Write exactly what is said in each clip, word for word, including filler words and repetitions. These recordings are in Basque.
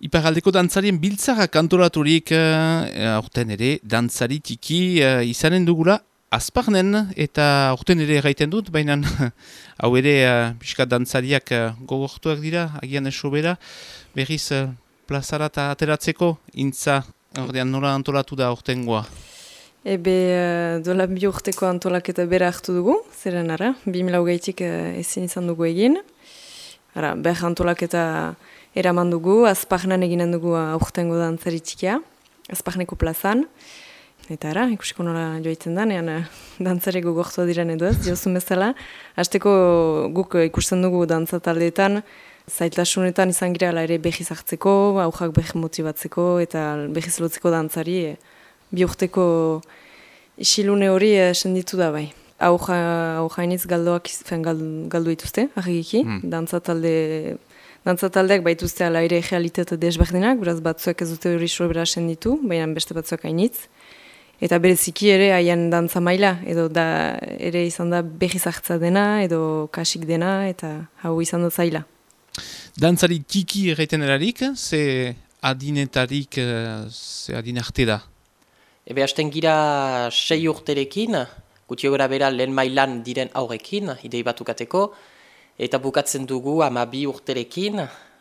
Iparraldeko dantzarien biltzarrak antolaturik uh, aurten ere dantzari tiki uh, izanen dugula Azparnen, eta aurten ere erraiten dut, baina hau ere uh, pixka dantzariak uh, gogortuak dira, agian esobera, berriz uh, plazara eta ateratzeko intza, ordean nola antolatu da aurtengoa. Ebe uh, dola bi urteko antolaketa bera hartu dugu, zeren ara, bi mila hogeitik uh, ezin izan dugu egin. Ara, behar antolaketa eraman dugu, Azparnen eginen dugu aurtengo dantzari txikia, Azparneko plazan. Eta ara, ikusiko nola joaitzen da, nean dantzare gogortua diren edo ez, diozun bezala. Hasteko guk ikusten dugu dantza taldeetan, zailtasunetan izan gira ala ere behiz hartzeko, aujak behi motibatzeko eta behiz lotzeko dantzari e, bi urteko isilune hori e, senditu da bai. Auja, aujainiz galdoak fen, gal, galdu dituzte, argiki, mm. dantza talde... Dantza taldeak baituzte ala ere realitate desberdinak, beraz batzuak ez dute hori sobera senditu, baina beste batzuak hainitz. Eta bereziki ere haien dantza maila, edo da ere izan da behiz hartza dena, edo kasik dena, eta hau izan da zaila. Dantzari tiki erraiten erarik, ze adinetarik, ze adinarte da? Ebe hasten gira sei urterekin, gutio gara bera lehen mailan diren aurrekin, idei batukateko, eta bukatzen dugu hamabi urterekin,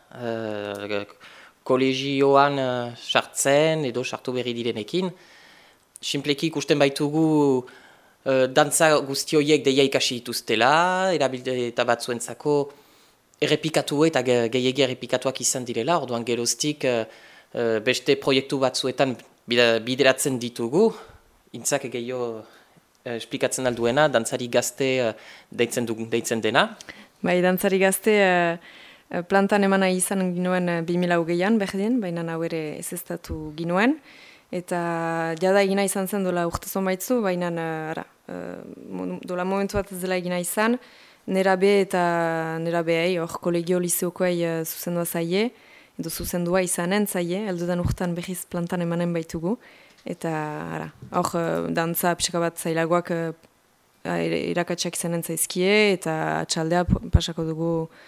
uh, kolegioan sartzen edo sartu berri direnekin. Simpleki ikusten baitugu uh, dantza guztioiek deia ikasi dituztela, erabilde eta batzuentzako errepikatu eta gehiagi errepikatuak izan direla, orduan geroztik uh, uh, beste proiektu batzuetan bideratzen ditugu, intzak gehiago uh, esplikatzen alduena, dantzari gazte uh, deitzen, dugu, deitzen dena. Bai, dantzari gazte uh, plantan emana izan ginoen uh, bi mila hogeian berdin, baina hau ere ezeztatu ginoen. Eta jada egina izan zen dola urtezon baitzu, baina ara, uh, dola momentu bat ez dela egina izan, nerabe eta nerabeei, hor kolegio lizeokoei uh, zuzendua zaie, edo zuzendua izanen zaie, eldudan urtean behiz plantan emanen baitugu. Eta ara, hor uh, dantza pixka bat zailagoak uh, irakatsak izanen zaizkie, eta atxaldea pasako dugu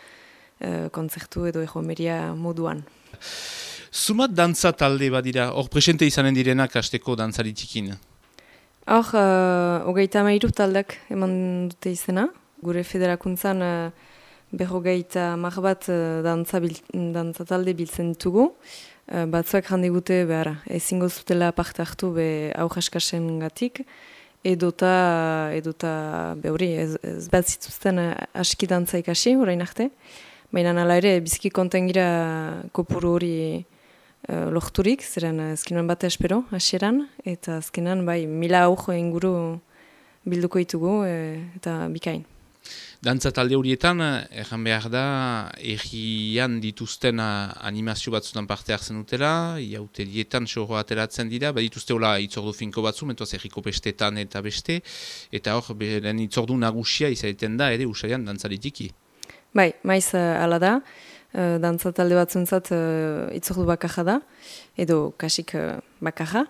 uh, kontzertu edo ejomeria moduan. Zumat dantza talde badira, hor presente izanen direnak hasteko dantzari txikin? Hor, uh, hogeita mairu taldeak eman dute izena. Gure federakuntzan uh, berrogeita mar bat uh, dantza, bil, dantza talde biltzen ditugu. Uh, batzuak jandigute behar, ezingo zutela parte hartu be aujaskasen gatik. Edota, edota behori, ez, ez bat zituzten uh, aski dantza ikasi, orain arte. Baina nala ere, biziki kontengira kopuru hori Uh, lohturik, zeren azkenan bat espero, hasieran, eta azkenan bai mila aurro inguru bilduko ditugu e, eta bikain. Dantza talde horietan, erran behar da, errian dituzten animazio batzutan parte hartzen dutela, iauterietan xorro ateratzen dira, badituzte hola itzordu finko batzu, mentuaz erriko bestetan eta beste, eta hor, beren itzordu nagusia izaiten da, ere usaian dantzalitiki. Bai, maiz uh, ala da. Uh, dantza talde batzuntzat uh, itzordu bakarra da, edo kasik uh, bakarra.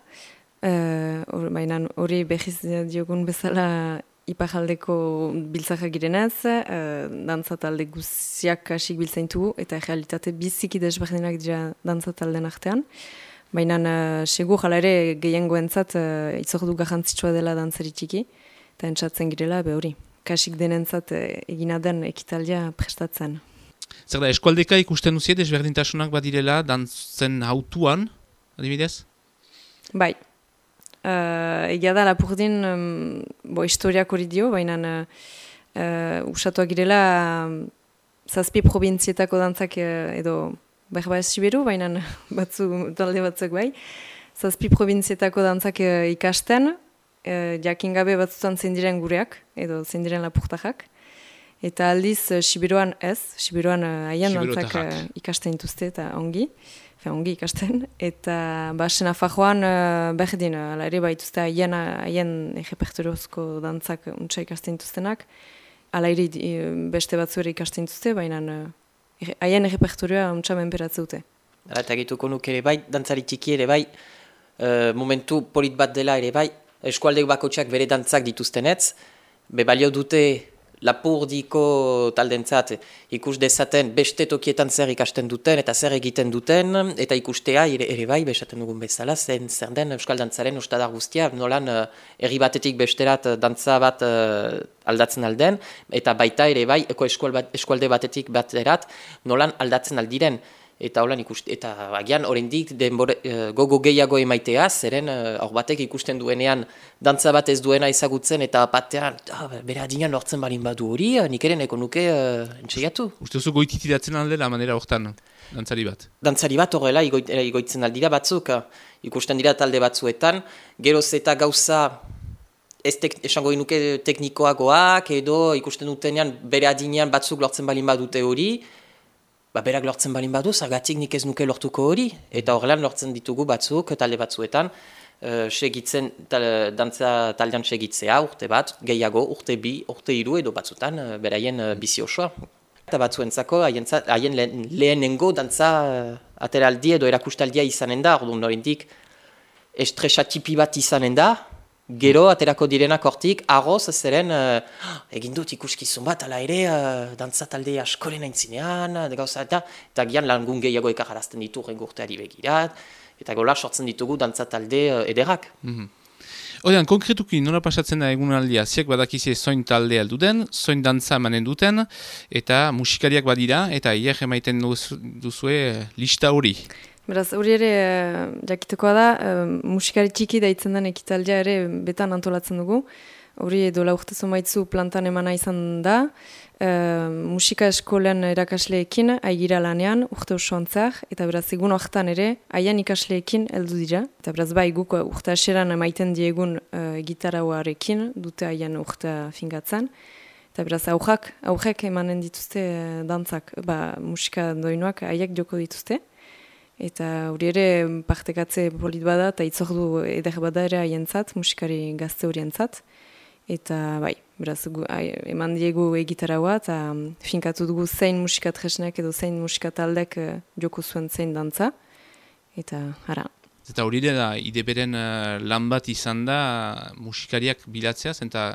Uh, Baina hori behiz diogun bezala iparaldeko biltzaka girenez, uh, dantza talde guziak kasik biltzaintugu, eta realitate biziki desberdinak dira dantza talden artean. Baina uh, segur jala ere gehiengoentzat uh, itzordu garrantzitsua dela dantzari txiki, eta entzatzen girela be hori. Kasik denentzat uh, egina den ekitaldia prestatzen. Zer da, eskualdeka ikusten duziet, desberdintasunak badirela, dantzen hautuan, adibidez? Bai. Uh, egia da, lapurdin, um, bo, historiak hori dio, baina uh, uh, usatuak girela um, zazpi probintzietako dantzak uh, edo behar bat siberu, baina batzu, talde batzuk bai. Zazpi probintzietako dantzak uh, ikasten, uh, jakingabe batzutan zein diren gureak, edo zein diren lapurtajak. Eta aldiz, uh, Sibiruan ez, Sibiruan haien uh, dantzak uh, ikasten dituzte eta ongi, fe, ongi ikasten. Eta basen afajoan uh, berdin, ala ere baituzte haien, haien repertoriozko dantzak untsa ikasten dituztenak. Ala ere beste batzu ere ikasten dituzte, baina uh, haien repertorioa untsa menperatze dute. Eta gituko nuke ere bai, dantzari txiki ere bai, uh, momentu polit bat dela ere bai, eskualdek bakotxak bere dantzak dituztenetz, be balio dute Lapurdiko taldentzat ikus dezaten beste tokietan zer ikasten duten eta zer egiten duten, eta ikustea ere, ere bai, besaten dugun bezala, zen zer den Euskal Dantzaren ostadar guztia, nolan uh, herri batetik besterat uh, dantza bat uh, aldatzen alden, eta baita ere bai, eko eskual bat, eskualde batetik baterat, nolan aldatzen aldiren. Eta holan ikuste, eta agian oraindik denbore uh, gogo gehiago emaitea, zeren hor uh, batek ikusten duenean dantza bat ez duena ezagutzen eta batean, ah, bere adinean lortzen balin badu hori, nik ere neko nuke uh, entxeiatu. Uste oso goititiratzen aldela manera hortan, dantzari bat? Dantzari bat horrela igoit, igoitzen aldira batzuk, ikusten dira talde batzuetan, geroz eta gauza ez tek, esango inuke teknikoagoak edo ikusten dutenean bere adinean batzuk lortzen balin badute hori, Ba, berak lortzen balin badu, zergatik nik ez nuke lortuko hori. Eta horrelan lortzen ditugu batzuk, talde batzuetan, uh, segitzen, tal, dantza taldean segitzea, urte bat, gehiago, urte bi, urte hiru edo batzutan, uh, beraien uh, bizi osoa. Eta batzuentzako, haien lehen, lehenengo dantza uh, ateraldi edo erakustaldia izanen da, orduan norendik estresa tipi bat izanen da, gero, aterako direnak hortik, arroz, zeren, uh, egin dut ikuskizun bat, ala ere, uh, dantza talde askoren aintzinean, gauza, eta, eta gian langun gehiago ekarazten ditu rengurteari begirat, eta gola sortzen ditugu dantza talde uh, ederak. Mm-hmm. Odean, konkretuki nola pasatzen da egunaldia, ziak badakizie zoin talde aldu den, zoin dantza emanen duten, eta musikariak badira, eta hier emaiten duzue lista hori. Beraz, hori ere uh, jakitekoa da, uh, musikari txiki daitzen den ekitaldia ere betan antolatzen dugu. Hori edo laurtezo maitzu plantan emana izan da, uh, musika eskolen erakasleekin aigira lanean, urte osoan zehar, eta beraz, egun horretan ere, haien ikasleekin heldu dira. Eta beraz, bai, guk urte aseran emaiten diegun uh, gitarauarekin, dute haien urtea fingatzen. Eta beraz, aurrak, aurrek emanen dituzte uh, dantzak, ba, musika doinuak haiek joko dituzte. Eta hori ere partekatze polit bada eta itzordu eder bada ere haientzat, musikari gazte horientzat. Eta bai, beraz, gu, ai, eman diegu egitaraua eta finkatu dugu zein musikatresnek edo zein musikataldek uh, joko zuen zein dantza. Eta hara. Eta hori da, ideberen uh, lan bat izan da musikariak bilatzea, eta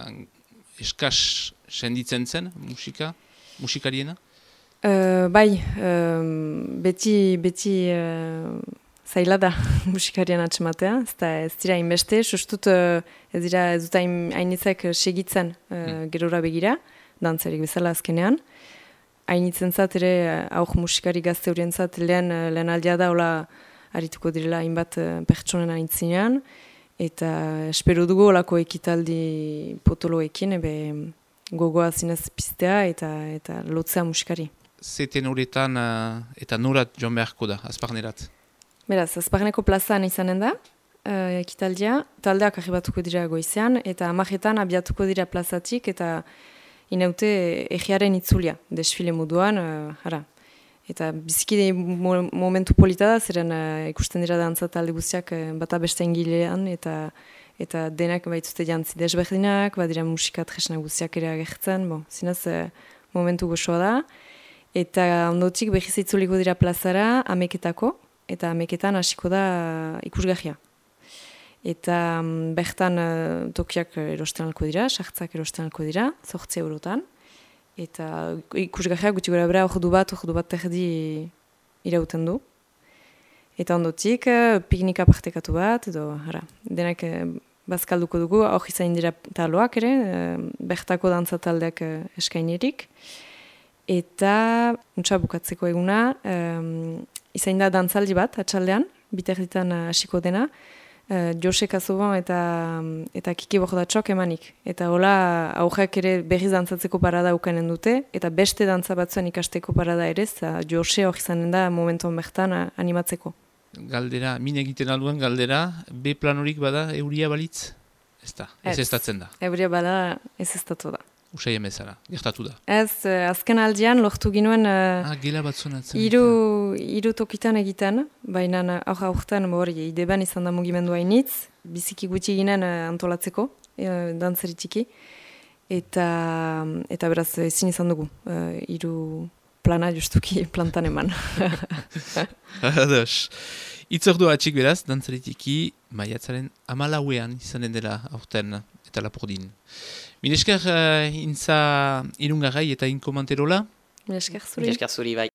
eskas senditzen zen musika, musikariena? Uh, bai, uh, beti, beti uh, zaila da musikarien atxematea, ez, da, ez dira inbeste, sustut uh, ez dira ez dut hainitzek segitzen uh, hmm. gerora begira, dantzarik bezala azkenean. Hainitzen zat ere, auk musikari gazte horien zat, lehen, lehen aldea da, hola harituko direla hainbat uh, pertsonen haintzinean, eta espero dugu holako ekitaldi potoloekin, ebe gogoa zinez piztea eta, eta lotzea musikari. Zeten horretan uh, eta norat joan beharko da, azparnerat? Beraz, azparneko plazan izanen da, uh, ekitaldia, taldeak arribatuko dira goizean, eta amaretan abiatuko dira plazatik, eta inaute egiaren itzulia, desfile moduan, uh, hara. Eta biziki mo momentu polita da, zeren uh, ikusten dira dantza talde guztiak uh, bata beste engilean, eta eta denak baituzte jantzi desberdinak, badira musika tresna guztiak ere agertzen, bon, zinez uh, momentu goxoa da. Eta ondotik behiz itzuliko dira plazara ameketako, eta ameketan hasiko da ikusgahia. Eta um, bertan uh, tokiak erosten alko dira, sartzak erosten alko dira, zortzi eurotan. Eta ikusgahia guti gora bera ordu bat, ordu bat terdi irauten du. Eta ondotik uh, piknika partekatu bat, edo hara, denak uh, bazkalduko dugu, hor izan dira taloak ere, uh, bertako dantza taldeak uh, eskainerik. Eta, untsa bukatzeko eguna, um, izain da dantzaldi bat, atxaldean, biterditan hasiko dena, uh, Jose Kazoban eta, eta Kiki Bordatxok emanik. Eta hola, aurrak ere berriz dantzatzeko parada ukanen dute, eta beste dantza batzuen ikasteko parada ere, eta Jose hor izanen da momentuan bertan animatzeko. Galdera, min egiten alduen galdera, B planorik bada euria balitz? Ez da, ez ez estatzen da. Euria bada ez estatu da. Usai emezara, gertatu da. Ez, azken aldian lortu ginuen uh, ah, gela batzunatzen. Iru, iru tokitan egiten, baina aurra aurten hori ideben izan da mugimendu hainitz, biziki gutxi ginen uh, antolatzeko, uh, dantzari txiki, eta, eta beraz ezin izan dugu, uh, iru plana justuki plantan eman. Ados. Itzordu atxik beraz, dantzari txiki, maiatzaren amalauean izanen dela aurten eta Lapurdin. Milesker uh, intza irungarrai eta inkomanterola? Milesker zuri. Milesker zuri bai.